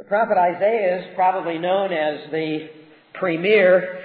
prophet Isaiah is probably known as the premier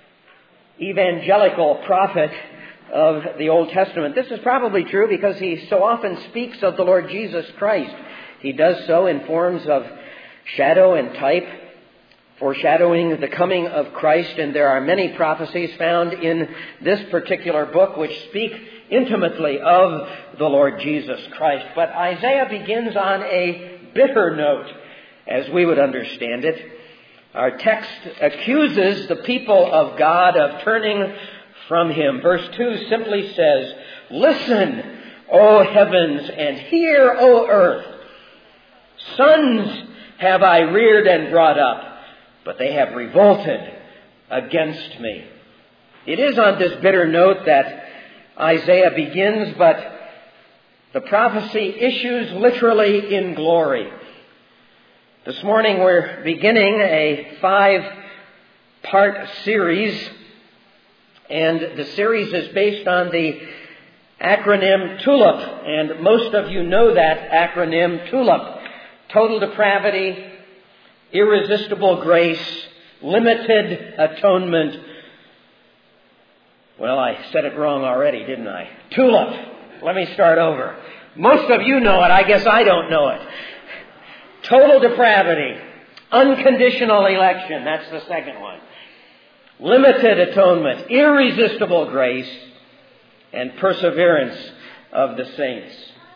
evangelical prophet of the Old Testament. This is probably true because he so often speaks of the Lord Jesus Christ. He does so in forms of shadow and type, foreshadowing the coming of Christ, and there are many prophecies found in this particular book which speak intimately of the Lord Jesus Christ. But Isaiah begins on a bitter note, as we would understand it. Our text accuses the people of God of turning from Him. Verse 2 simply says, "Listen, O heavens, and hear, O earth. Sons have I reared and brought up, but they have revolted against me." It is on this bitter note that Isaiah begins, but the prophecy issues literally in glory. This morning we're beginning a 5-part series, and the series is based on the acronym TULIP, and most of you know that acronym TULIP. Total depravity, irresistible grace, limited atonement. Well, I said it wrong already, didn't I? TULIP. Let me start over. Most of you know it. I guess I don't know it. Total depravity, unconditional election. That's the second one. Limited atonement, irresistible grace, and perseverance of the saints.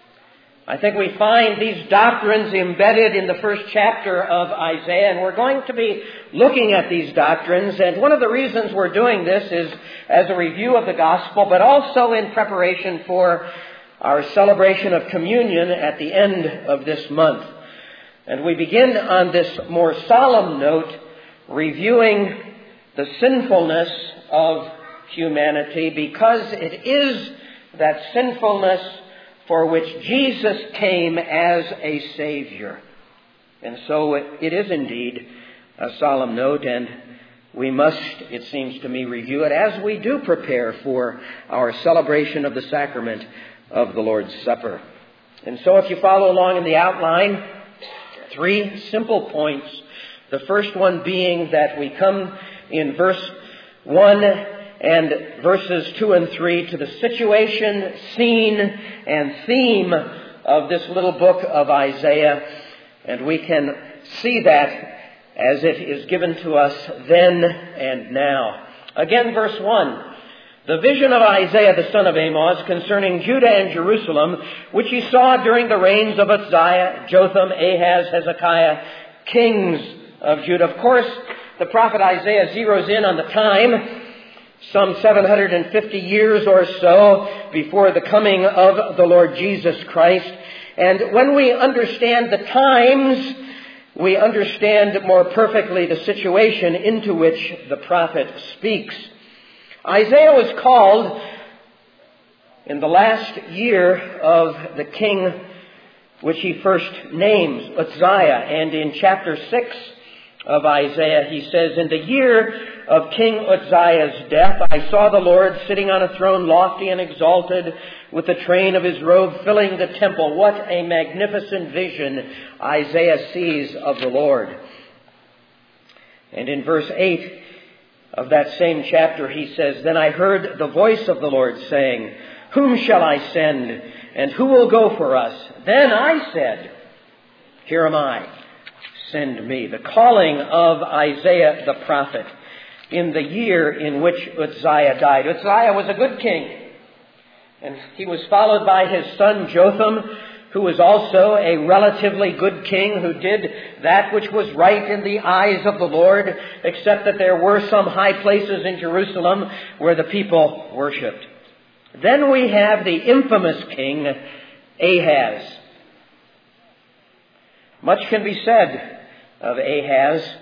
I think we find these doctrines embedded in the first chapter of Isaiah, and we're going to be looking at these doctrines. And one of the reasons we're doing this is as a review of the gospel, but also in preparation for our celebration of communion at the end of this month. And we begin on this more solemn note, reviewing the sinfulness of humanity, because it is that sinfulness for which Jesus came as a Savior. And so it is indeed a solemn note, and we must, it seems to me, review it as we do prepare for our celebration of the sacrament of the Lord's Supper. And so if you follow along in the outline, 3 simple points. The first one being that we come in verse 1 and verses 2 and 3 to the situation, scene, and theme of this little book of Isaiah. And we can see that as it is given to us then and now. Again, verse 1. The vision of Isaiah the son of Amoz concerning Judah and Jerusalem, which he saw during the reigns of Uzziah, Jotham, Ahaz, Hezekiah, kings of Judah. Of course, the prophet Isaiah zeroes in on the time, some 750 years or so before the coming of the Lord Jesus Christ. And when we understand the times, we understand more perfectly the situation into which the prophet speaks. Isaiah was called in the last year of the king which he first names, Uzziah. And in chapter 6 of Isaiah, he says, "In the year of King Uzziah's death, I saw the Lord sitting on a throne lofty and exalted, with the train of his robe filling the temple." What a magnificent vision Isaiah sees of the Lord. And in verse 8 of that same chapter, he says, "Then I heard the voice of the Lord saying, 'Whom shall I send, and who will go for us?' Then I said, 'Here am I, send me.'" The calling of Isaiah the prophet in the year in which Uzziah died. Uzziah was a good king, and he was followed by his son Jotham, who was also a relatively good king who did that which was right in the eyes of the Lord, except that there were some high places in Jerusalem where the people worshipped. Then we have the infamous king Ahaz. Much can be said of Ahaz.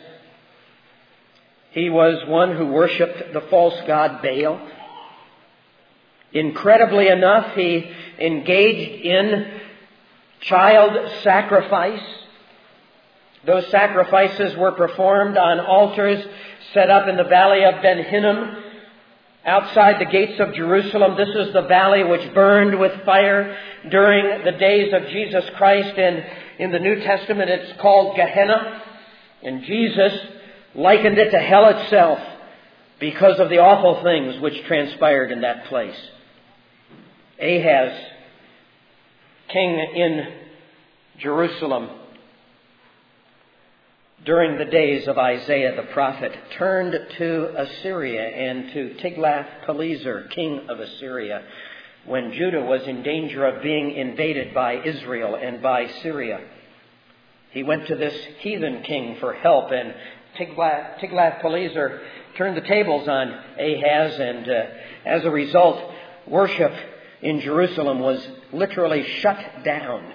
He was one who worshipped the false god Baal. Incredibly enough, he engaged in child sacrifice. Those sacrifices were performed on altars set up in the valley of Ben Hinnom, outside the gates of Jerusalem. This is the valley which burned with fire during the days of Jesus Christ, and in the New Testament it's called Gehenna. And Jesus likened it to hell itself because of the awful things which transpired in that place. Ahaz, king in Jerusalem, during the days of Isaiah the prophet, turned to Assyria and to Tiglath-Pileser, king of Assyria, when Judah was in danger of being invaded by Israel and by Syria. He went to this heathen king for help, and Tiglath-Pileser turned the tables on Ahaz, and as a result, worship in Jerusalem was literally shut down.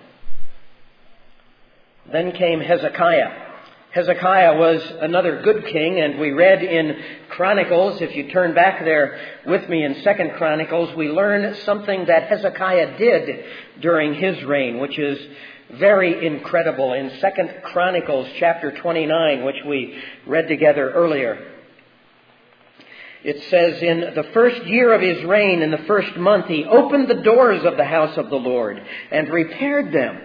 Then came Hezekiah. Hezekiah was another good king, and we read in Chronicles, if you turn back there with me in 2 Chronicles, we learn something that Hezekiah did during his reign, which is very incredible. In 2 Chronicles chapter 29, which we read together earlier, it says, in the first year of his reign, in the first month, he opened the doors of the house of the Lord and repaired them.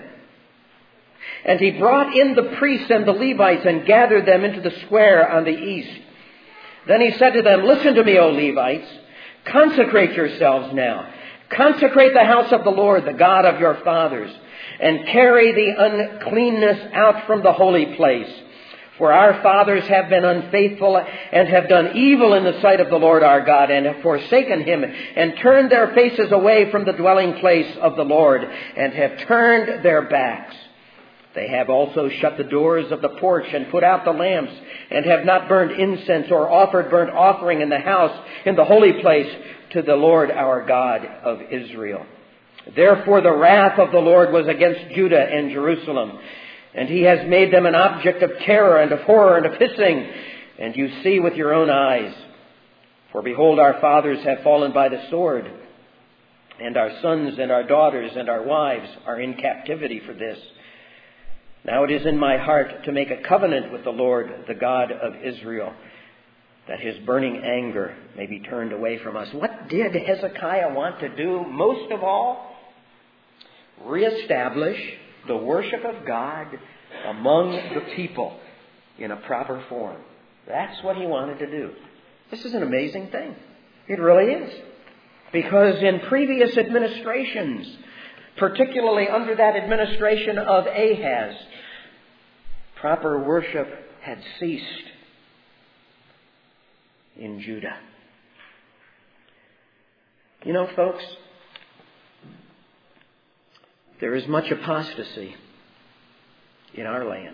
And he brought in the priests and the Levites and gathered them into the square on the east. Then he said to them, listen to me, O Levites, consecrate yourselves now. Consecrate the house of the Lord, the God of your fathers, and carry the uncleanness out from the holy place. For our fathers have been unfaithful and have done evil in the sight of the Lord our God, and have forsaken him, and turned their faces away from the dwelling place of the Lord, and have turned their backs. They have also shut the doors of the porch and put out the lamps, and have not burned incense or offered burnt offering in the house, in the holy place, to the Lord our God of Israel. Therefore the wrath of the Lord was against Judah and Jerusalem, and he has made them an object of terror and of horror and of hissing, and you see with your own eyes. For behold, our fathers have fallen by the sword, and our sons and our daughters and our wives are in captivity for this. Now it is in my heart to make a covenant with the Lord, the God of Israel, that his burning anger may be turned away from us. What did Hezekiah want to do most of all? Reestablish the worship of God among the people in a proper form. That's what he wanted to do. This is an amazing thing. It really is. Because in previous administrations, particularly under that administration of Ahaz, proper worship had ceased in Judah. You know, folks, there is much apostasy in our land.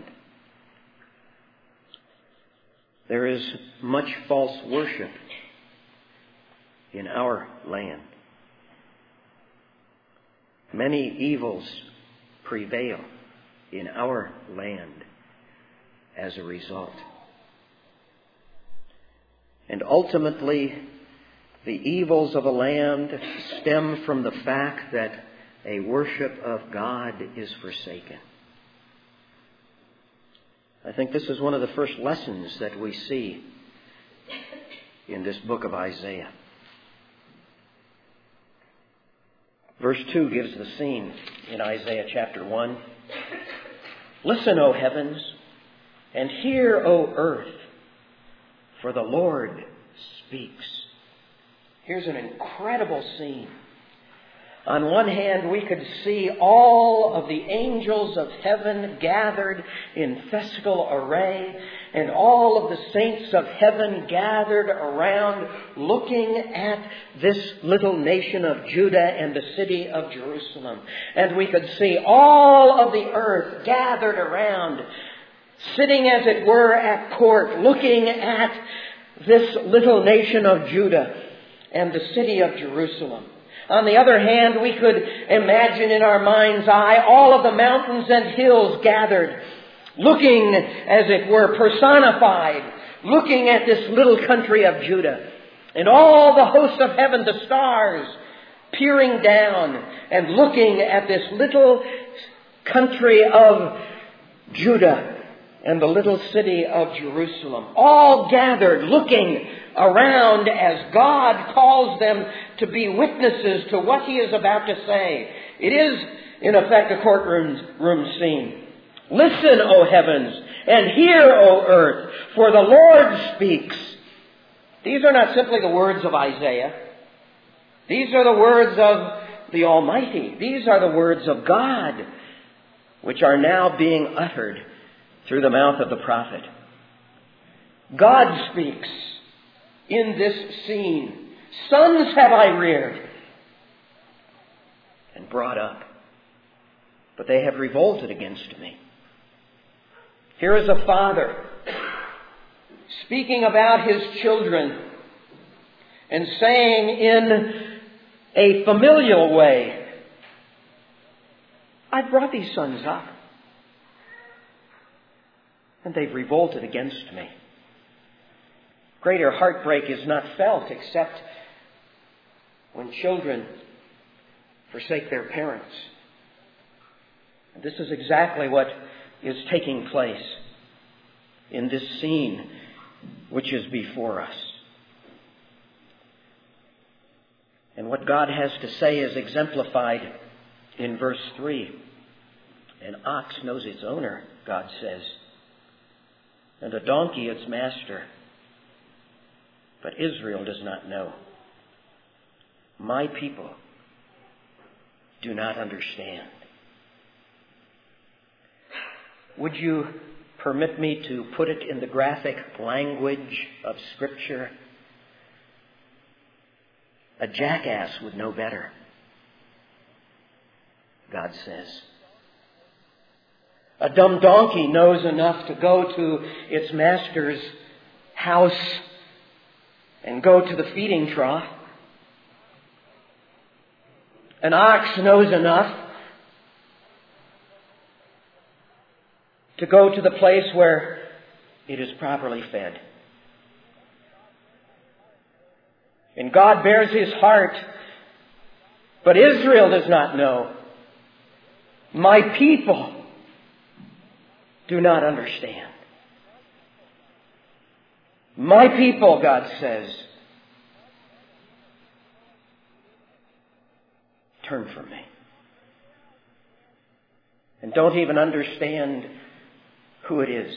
There is much false worship in our land. Many evils prevail in our land as a result. And ultimately, the evils of a land stem from the fact that a worship of God is forsaken. I think this is one of the first lessons that we see in this book of Isaiah. Verse 2 gives the scene in Isaiah chapter 1. Listen, O heavens, and hear, O earth, for the Lord speaks. Here's an incredible scene. On one hand, we could see all of the angels of heaven gathered in festal array, and all of the saints of heaven gathered around looking at this little nation of Judah and the city of Jerusalem. And we could see all of the earth gathered around, sitting as it were at court, looking at this little nation of Judah and the city of Jerusalem. On the other hand, we could imagine in our mind's eye all of the mountains and hills gathered, looking, as it were, personified, looking at this little country of Judah. And all the hosts of heaven, the stars, peering down and looking at this little country of Judah and the little city of Jerusalem, all gathered, looking around as God calls them to be witnesses to what he is about to say. It is, in effect, a courtroom scene. Listen, O heavens, and hear, O earth, for the Lord speaks. These are not simply the words of Isaiah. These are the words of the Almighty. These are the words of God, which are now being uttered through the mouth of the prophet. God speaks in this scene. Sons have I reared and brought up, but they have revolted against me. Here is a father speaking about his children and saying in a familial way, I've brought these sons up, and they've revolted against me. Greater heartbreak is not felt except when children forsake their parents. And this is exactly what is taking place in this scene which is before us. And what God has to say is exemplified in verse 3. An ox knows its owner, God says, and a donkey its master. But Israel does not know. My people do not understand. Would you permit me to put it in the graphic language of Scripture? A jackass would know better, God says. A dumb donkey knows enough to go to its master's house and go to the feeding trough. An ox knows enough to go to the place where it is properly fed. And God bears his heart, but Israel does not know. My people do not understand. My people, God says, turn from me. And don't even understand who it is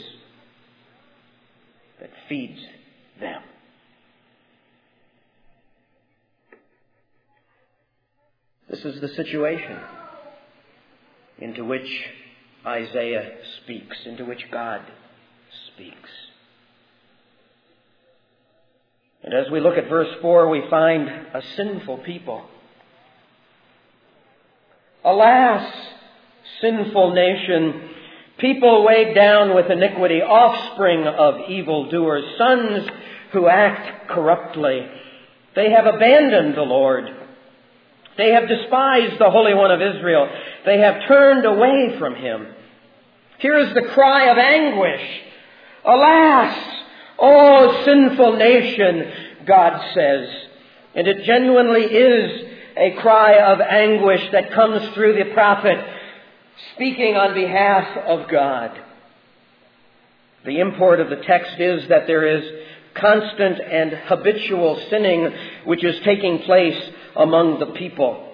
that feeds them. This is the situation into which Isaiah speaks, into which God speaks. And as we look at verse 4, we find a sinful people. Alas, sinful nation, people weighed down with iniquity, offspring of evildoers, sons who act corruptly. They have abandoned the Lord. They have despised the Holy One of Israel. They have turned away from him. Here is the cry of anguish. Alas, O sinful nation, God says. And it genuinely is a cry of anguish that comes through the prophet speaking on behalf of God. The import of the text is that there is constant and habitual sinning which is taking place among the people.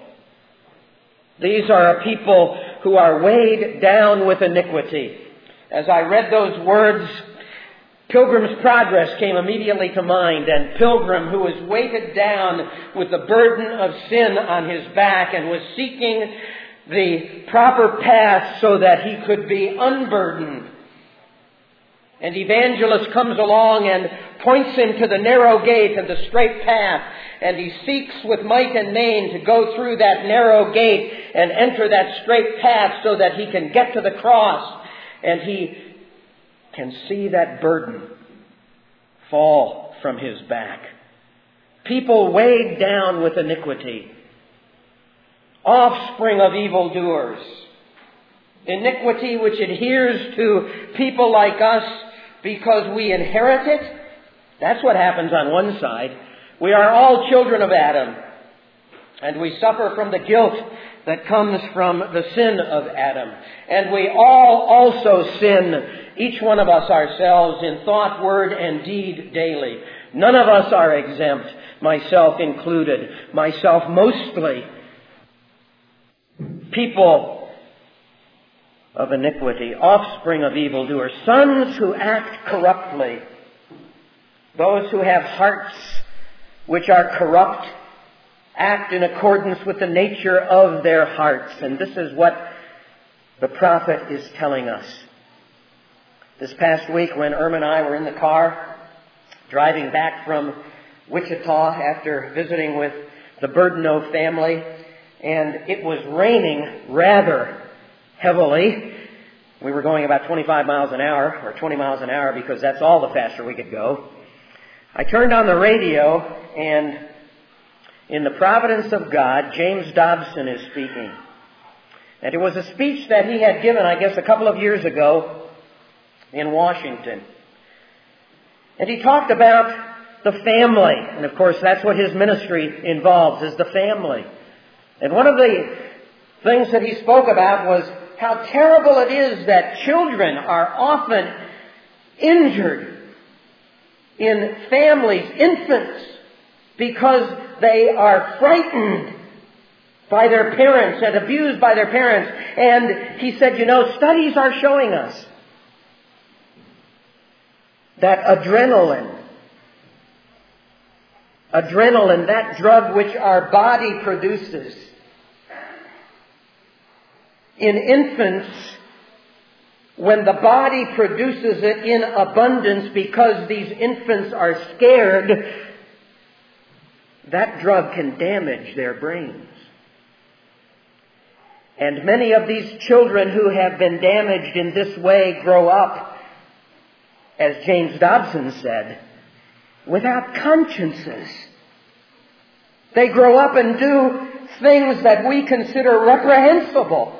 These are a people who are weighed down with iniquity. As I read those words, Pilgrim's Progress came immediately to mind, and Pilgrim, who was weighted down with the burden of sin on his back and was seeking the proper path so that he could be unburdened. And Evangelist comes along and points him to the narrow gate and the straight path, and he seeks with might and main to go through that narrow gate and enter that straight path so that he can get to the cross, and he can see that burden fall from his back. People weighed down with iniquity, offspring of evildoers. Iniquity which adheres to people like us because we inherit it. That's what happens on one side. We are all children of Adam, and we suffer from the guilt that comes from the sin of Adam. And we all also sin, each one of us ourselves, in thought, word, and deed daily. None of us are exempt, myself included, myself mostly. People of iniquity, offspring of evildoers, sons who act corruptly, those who have hearts which are corrupt, act in accordance with the nature of their hearts. And this is what the prophet is telling us. This past week when Irma and I were in the car driving back from Wichita after visiting with the Burdeneau family, and it was raining rather heavily. We were going about 25 miles an hour, or 20 miles an hour, because that's all the faster we could go. I turned on the radio, and in the providence of God, James Dobson is speaking. And it was a speech that he had given, I guess, a couple of years ago in Washington. And he talked about the family. And of course, that's what his ministry involves, is the family. And one of the things that he spoke about was how terrible it is that children are often injured in families, infants, because they are frightened by their parents and abused by their parents. And he said, studies are showing us that adrenaline, that drug which our body produces, in infants, when the body produces it in abundance because these infants are scared, that drug can damage their brains. And many of these children who have been damaged in this way grow up, as James Dobson said, without consciences. They grow up and do things that we consider reprehensible.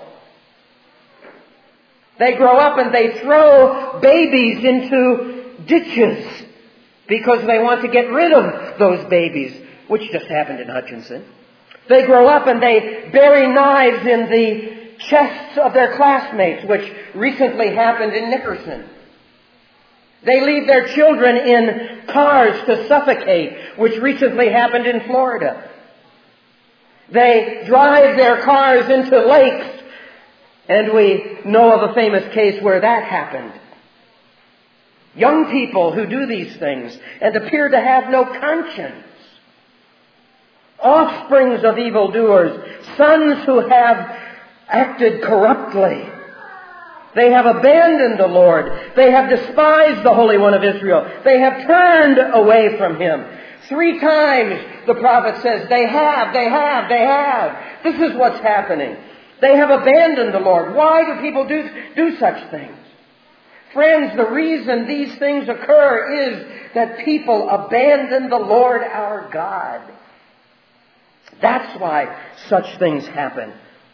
They grow up and they throw babies into ditches because they want to get rid of those babies, which just happened in Hutchinson. They grow up and they bury knives in the chests of their classmates, which recently happened in Nickerson. They leave their children in cars to suffocate, which recently happened in Florida. They drive their cars into lakes, and we know of a famous case where that happened. Young people who do these things and appear to have no conscience. Offsprings of evildoers, sons who have acted corruptly. They have abandoned the Lord. They have despised the Holy One of Israel. They have turned away from Him. 3 times the prophet says, they have. This is what's happening. They have abandoned the Lord. Why do people do such things? Friends, the reason these things occur is that people abandon the Lord our God. That's why such things happen.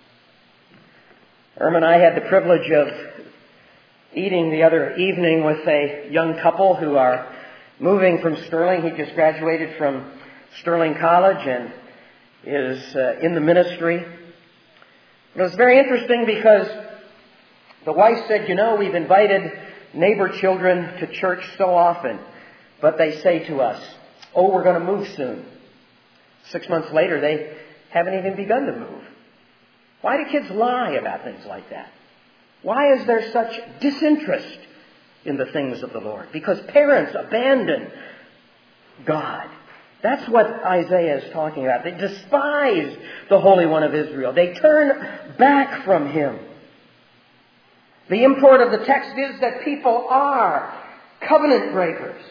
Irma and I had the privilege of eating the other evening with a young couple who are moving from Sterling. He just graduated from Sterling College and is in the ministry. It was very interesting because the wife said, we've invited neighbor children to church so often, but they say to us, we're going to move soon. 6 months later, they haven't even begun to move. Why do kids lie about things like that? Why is there such disinterest in the things of the Lord? Because parents abandon God. That's what Isaiah is talking about. They despise the Holy One of Israel. They turn back from Him. The import of the text is that people are covenant breakers.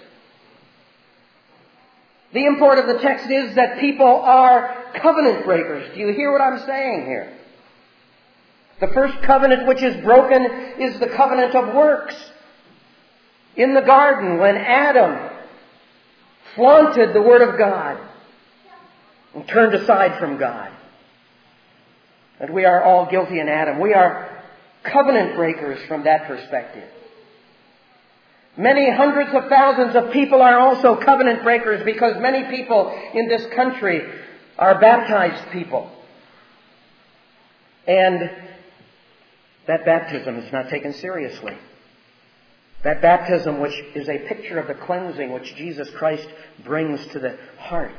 The import of the text is that people are covenant breakers. Do you hear what I'm saying here? The first covenant which is broken is the covenant of works. In the garden, when Adam flaunted the Word of God and turned aside from God. And we are all guilty in Adam. We are covenant breakers from that perspective. Many hundreds of thousands of people are also covenant breakers because many people in this country are baptized people. And that baptism is not taken seriously. That baptism, which is a picture of the cleansing which Jesus Christ brings to the heart.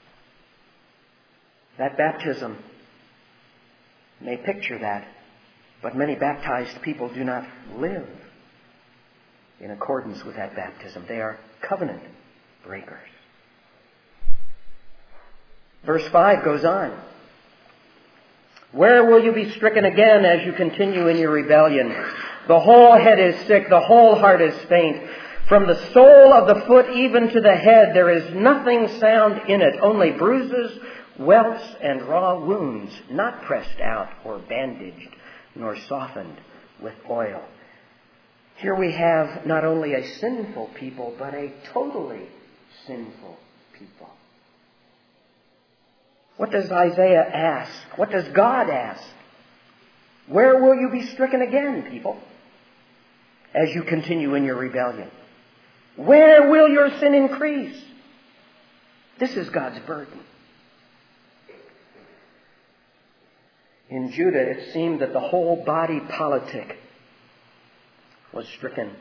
That baptism may picture that, But many baptized people do not live in accordance with that baptism. They are covenant breakers. Verse 5 goes on. Where will you be stricken again as you continue in your rebellion? The whole head is sick, the whole heart is faint. From the sole of the foot even to the head, there is nothing sound in it, only bruises, welts, and raw wounds, not pressed out or bandaged, nor softened with oil. Here we have not only a sinful people, but a totally sinful people. What does Isaiah ask? What does God ask? Where will you be stricken again, people, as you continue in your rebellion? Where will your sin increase? This is God's burden. In Judah, it seemed that the whole body politic was stricken.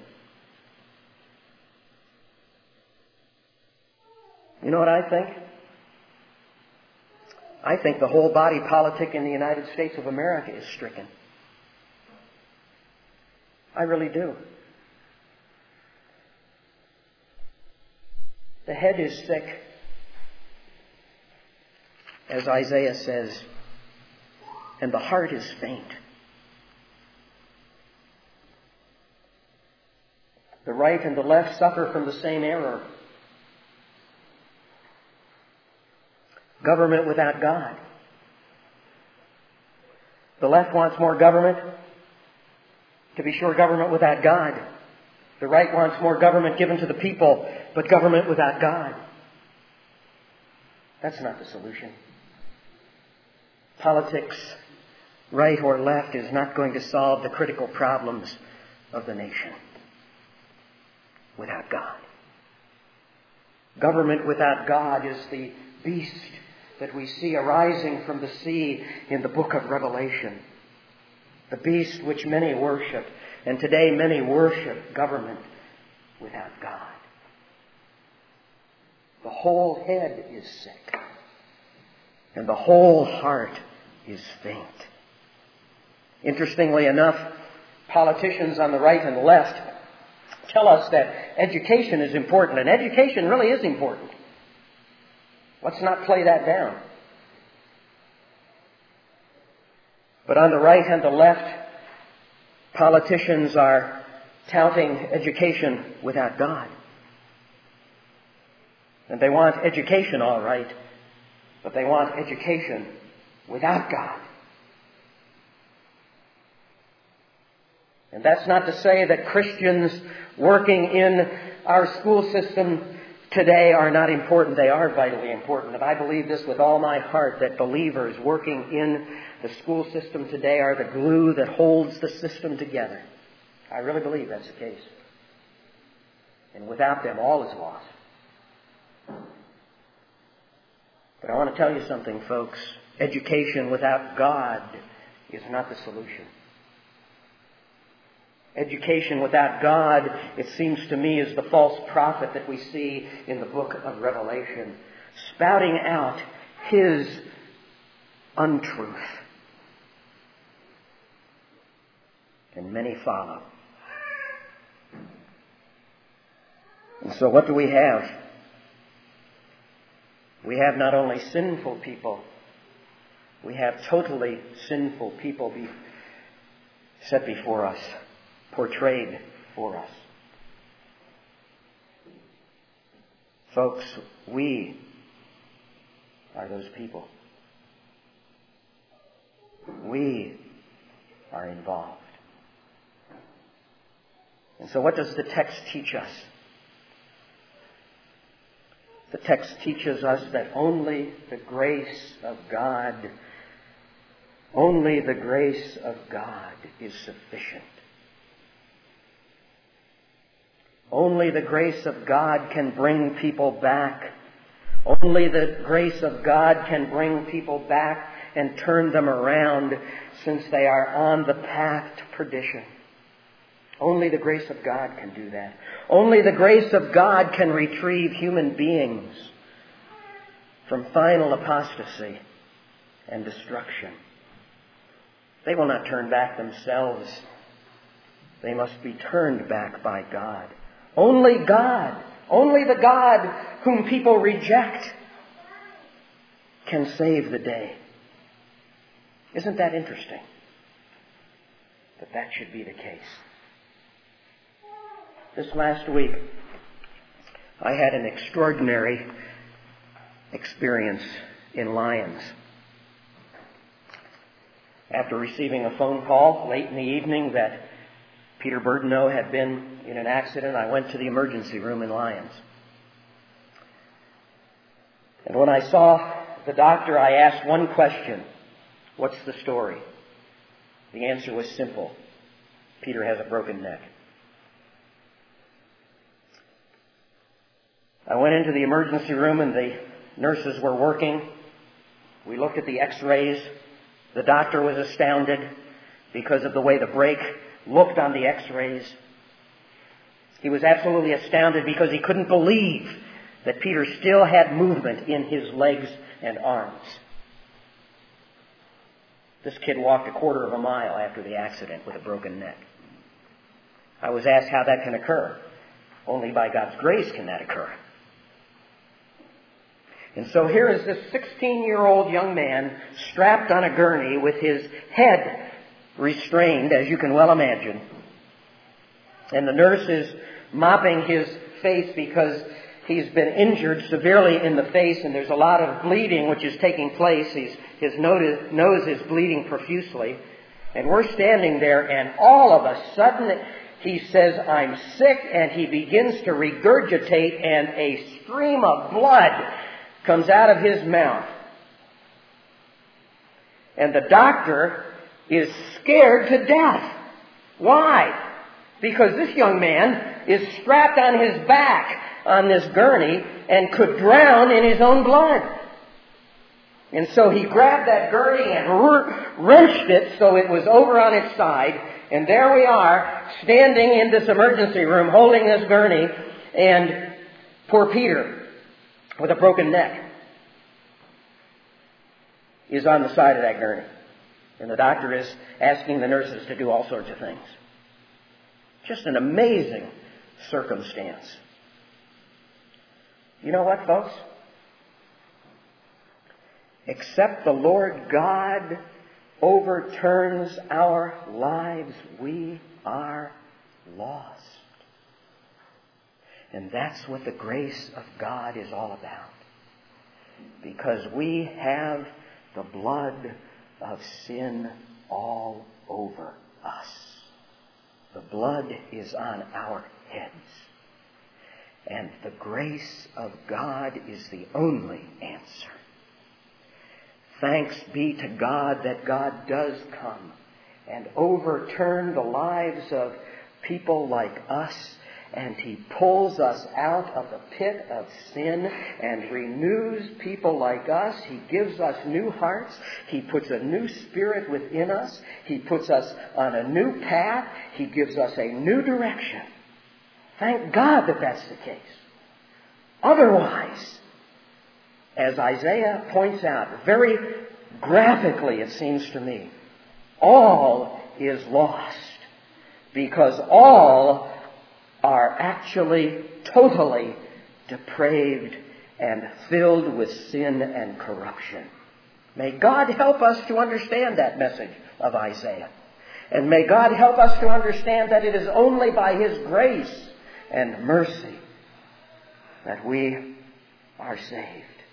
You know what I think? I think the whole body politic in the United States of America is stricken. I really do. The head is sick, as Isaiah says, and the heart is faint. The right and the left suffer from the same error. Government without God. The left wants more government. To be sure, government without God. The right wants more government given to the people, but government without God. That's not the solution. Politics, right or left, is not going to solve the critical problems of the nation without God. Government without God is the beast that we see arising from the sea in the book of Revelation. The beast which many worship. And today many worship government without God. The whole head is sick. And the whole heart is faint. Interestingly enough, politicians on the right and the left tell us that education is important. And education really is important. Let's not play that down. But on the right and the left, politicians are touting education without God. And they want education, all right, but they want education without God. And that's not to say that Christians working in our school system today are not important. They are vitally important. And I believe this with all my heart, that believers working in the school system today are the glue that holds the system together. I really believe that's the case. And without them, all is lost. But I want to tell you something, folks. Education without God is not the solution. Education without God, it seems to me, is the false prophet that we see in the book of Revelation, spouting out his untruth. And many follow. And so what do we have? We have not only sinful people, we have totally sinful people set before us, portrayed for us. Folks, we are those people. We are involved. And so what does the text teach us? The text teaches us that only the grace of God, only the grace of God is sufficient. Only the grace of God can bring people back. Only the grace of God can bring people back and turn them around, since they are on the path to perdition. Only the grace of God can do that. Only the grace of God can retrieve human beings from final apostasy and destruction. They will not turn back themselves. They must be turned back by God. Only the God whom people reject can save the day. Isn't that interesting? But that should be the case. This last week, I had an extraordinary experience in Lyons. After receiving a phone call late in the evening that Peter Burdeneau had been in an accident, I went to the emergency room in Lyons. And when I saw the doctor, I asked one question: what's the story? The answer was simple: Peter has a broken neck. I went into the emergency room and the nurses were working. We looked at the x-rays. The doctor was astounded because of the way the break looked on the x-rays. He was absolutely astounded because he couldn't believe that Peter still had movement in his legs and arms. This kid walked a quarter of a mile after the accident with a broken neck. I was asked how that can occur. Only by God's grace can that occur. And so here is this 16-year-old young man strapped on a gurney with his head restrained, as you can well imagine. And the nurse is mopping his face because he's been injured severely in the face, and there's a lot of bleeding which is taking place. His nose is bleeding profusely. And we're standing there, and all of a sudden he says, "I'm sick," and he begins to regurgitate, and a stream of blood comes out of his mouth. And the doctor is scared to death. Why? Because this young man is strapped on his back on this gurney and could drown in his own blood. And so he grabbed that gurney and wrenched it so it was over on its side. And there we are, standing in this emergency room, holding this gurney, and poor Peter, with a broken neck, is on the side of that gurney. And the doctor is asking the nurses to do all sorts of things. Just an amazing circumstance. You know what, folks? Except the Lord God overturns our lives, we are lost. And that's what the grace of God is all about. Because we have the blood of sin all over us. The blood is on our heads. And the grace of God is the only answer. Thanks be to God that God does come and overturn the lives of people like us, and He pulls us out of the pit of sin and renews people like us. He gives us new hearts. He puts a new spirit within us. He puts us on a new path. He gives us a new direction. Thank God that that's the case. Otherwise, as Isaiah points out very graphically, it seems to me, all is lost, because all are actually totally depraved and filled with sin and corruption. May God help us to understand that message of Isaiah. And may God help us to understand that it is only by His grace and mercy that we are saved.